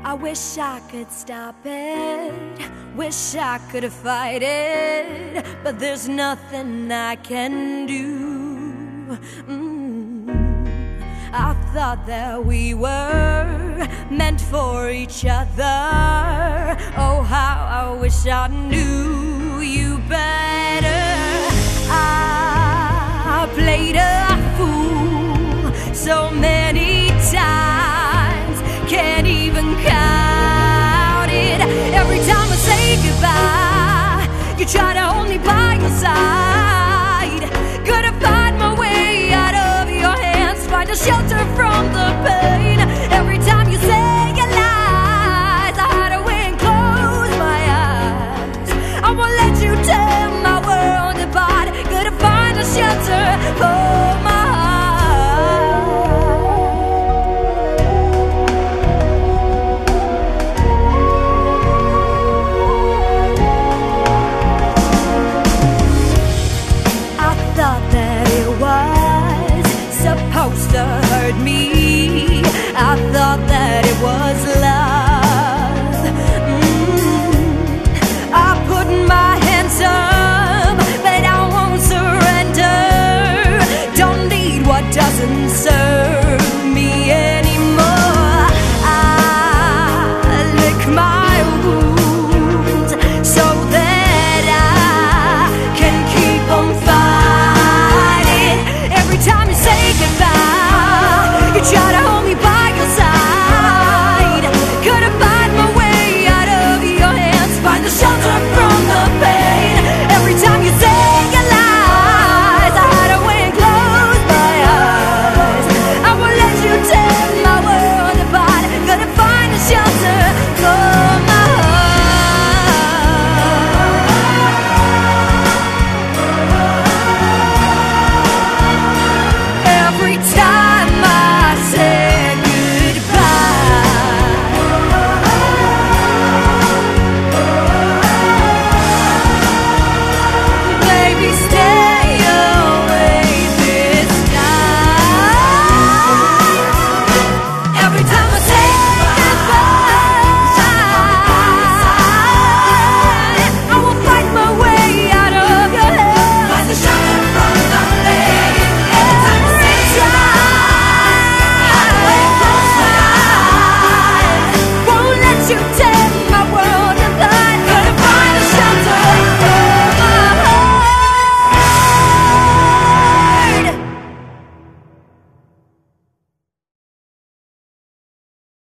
I wish I could stop it, wish I could fight it, but there's nothing I can do. I thought that we were meant for each other. Oh, how I wish I knew you better. I played a fool so many times, can't even count it. Every time I say goodbye, you try to hold me by your side. Gotta find my way out of your hands, find a shelter from the pain. Every time you say your lies, I hide away and close my eyes. I won't let you tear my world apart. Gotta find a shelter for my heart. I thought that it was supposed to hurt me. I thought that it was